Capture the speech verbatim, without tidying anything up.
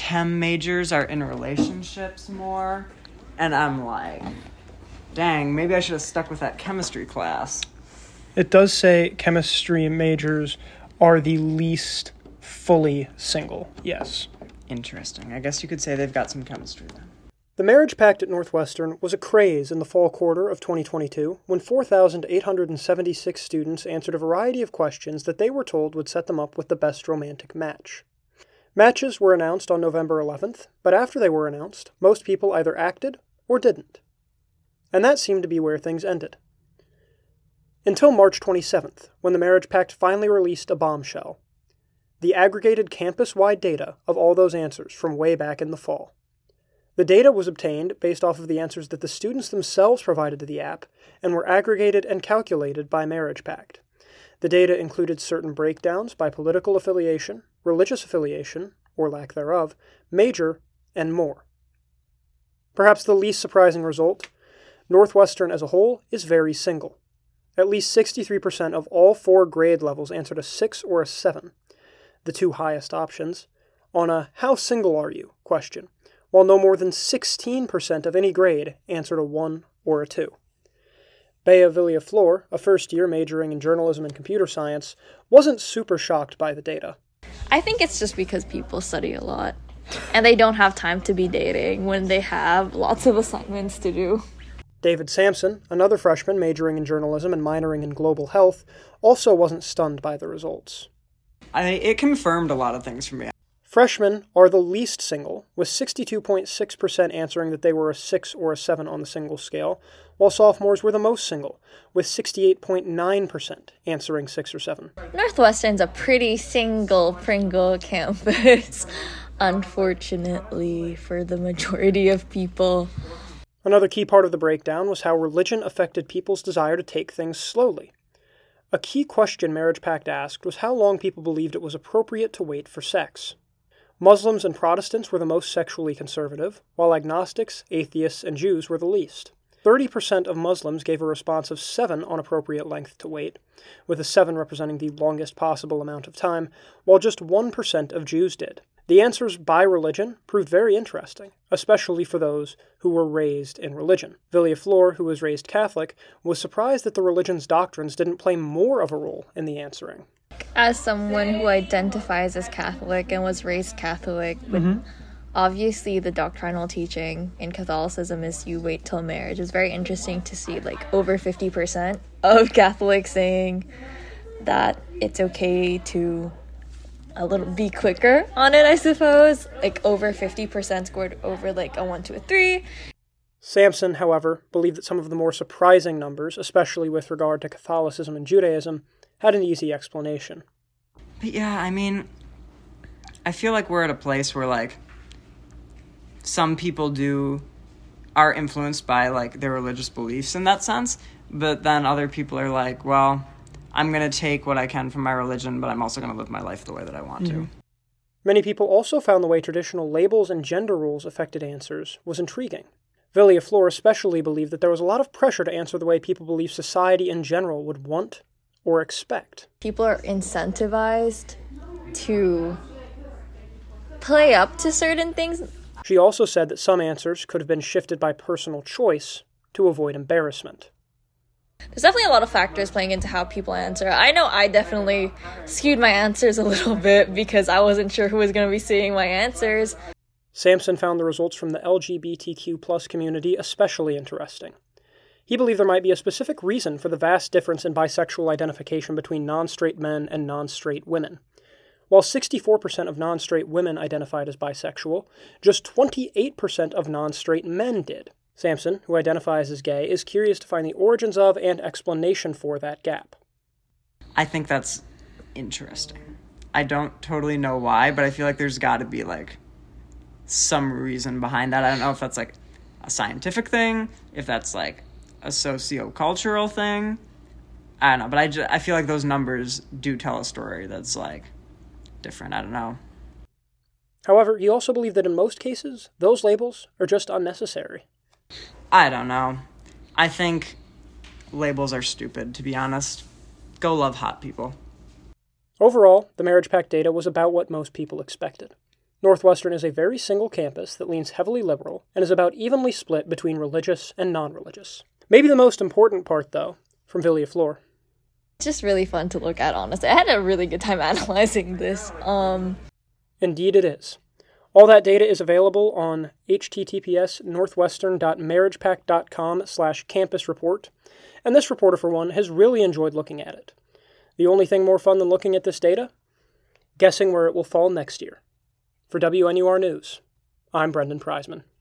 chem majors are in relationships more. And I'm like, dang, maybe I should have stuck with that chemistry class. It does say chemistry majors are the least fully single, yes. Interesting. I guess you could say they've got some chemistry then. The marriage pact at Northwestern was a craze in the fall quarter of twenty twenty-two when four thousand eight hundred seventy-six students answered a variety of questions that they were told would set them up with the best romantic match. Matches were announced on November eleventh, but after they were announced, most people either acted or didn't. And that seemed to be where things ended. Until March twenty-seventh, when the marriage pact finally released a bombshell. The aggregated campus-wide data of all those answers from way back in the fall. The data was obtained based off of the answers that the students themselves provided to the app and were aggregated and calculated by Marriage Pact. The data included certain breakdowns by political affiliation, religious affiliation, or lack thereof, major, and more. Perhaps the least surprising result, Northwestern as a whole is very single. At least sixty-three percent of all four grade levels answered a six or a seven, the two highest options, on a "How single are you?" question, while no more than sixteen percent of any grade answered a one or a two. Bea Villaflor, a first-year majoring in journalism and computer science, wasn't super shocked by the data. I think it's just because people study a lot, and they don't have time to be dating when they have lots of assignments to do. David Sampson, another freshman majoring in journalism and minoring in global health, also wasn't stunned by the results. I It confirmed a lot of things for me. Freshmen are the least single, with sixty-two point six percent answering that they were a six or a seven on the single scale, while sophomores were the most single, with sixty-eight point nine percent answering six or seven. Northwestern's a pretty single Pringle campus, unfortunately, for the majority of people. Another key part of the breakdown was how religion affected people's desire to take things slowly. A key question Marriage Pact asked was how long people believed it was appropriate to wait for sex. Muslims and Protestants were the most sexually conservative, while agnostics, atheists, and Jews were the least. thirty percent of Muslims gave a response of seven on appropriate length to wait, with a seven representing the longest possible amount of time, while just one percent of Jews did. The answers by religion proved very interesting, especially for those who were raised in religion. Villaflor, who was raised Catholic, was surprised that the religion's doctrines didn't play more of a role in the answering. As someone who identifies as Catholic and was raised Catholic, Mm-hmm. obviously the doctrinal teaching in Catholicism is you wait till marriage. It's very interesting to see like over fifty percent of Catholics saying that it's okay to a little be quicker on it, I suppose. Like over fifty percent scored over like a one to a three. Sampson, however, believed that some of the more surprising numbers, especially with regard to Catholicism and Judaism, had an easy explanation. But yeah, I mean, I feel like we're at a place where, like, some people do, are influenced by, like, their religious beliefs in that sense, but then other people are like, well, I'm going to take what I can from my religion, but I'm also going to live my life the way that I want Mm-hmm. to. Many people also found the way traditional labels and gender rules affected answers was intriguing. Villaflor especially believed that there was a lot of pressure to answer the way people believe society in general would want or expect. People are incentivized to play up to certain things. She also said that some answers could have been shifted by personal choice to avoid embarrassment. There's definitely a lot of factors playing into how people answer. I know I definitely skewed my answers a little bit because I wasn't sure who was going to be seeing my answers. Sampson found the results from the L G B T Q plus community especially interesting. He believed there might be a specific reason for the vast difference in bisexual identification between non-straight men and non-straight women. While sixty-four percent of non-straight women identified as bisexual, just twenty-eight percent of non-straight men did. Sampson, who identifies as gay, is curious to find the origins of and explanation for that gap. I think that's interesting. I don't totally know why, but I feel like there's got to be, like, some reason behind that. I don't know if that's, like, a scientific thing, if that's, like, a socio-cultural thing. I don't know, but I, just, I feel like those numbers do tell a story that's, like, different. I don't know. However, he also believed that in most cases, those labels are just unnecessary. I don't know. I think labels are stupid, to be honest. Go love hot people. Overall, the Marriage Pact data was about what most people expected. Northwestern is a very single campus that leans heavily liberal and is about evenly split between religious and non-religious. Maybe the most important part, though, from Villia Flor. It's just really fun to look at, honestly. I had a really good time analyzing this. Um, Indeed it is. All that data is available on https northwestern.marriagepact.com slash campus report, and this reporter, for one, has really enjoyed looking at it. The only thing more fun than looking at this data? Guessing where it will fall next year. For W N U R News, I'm Brendan Preisman.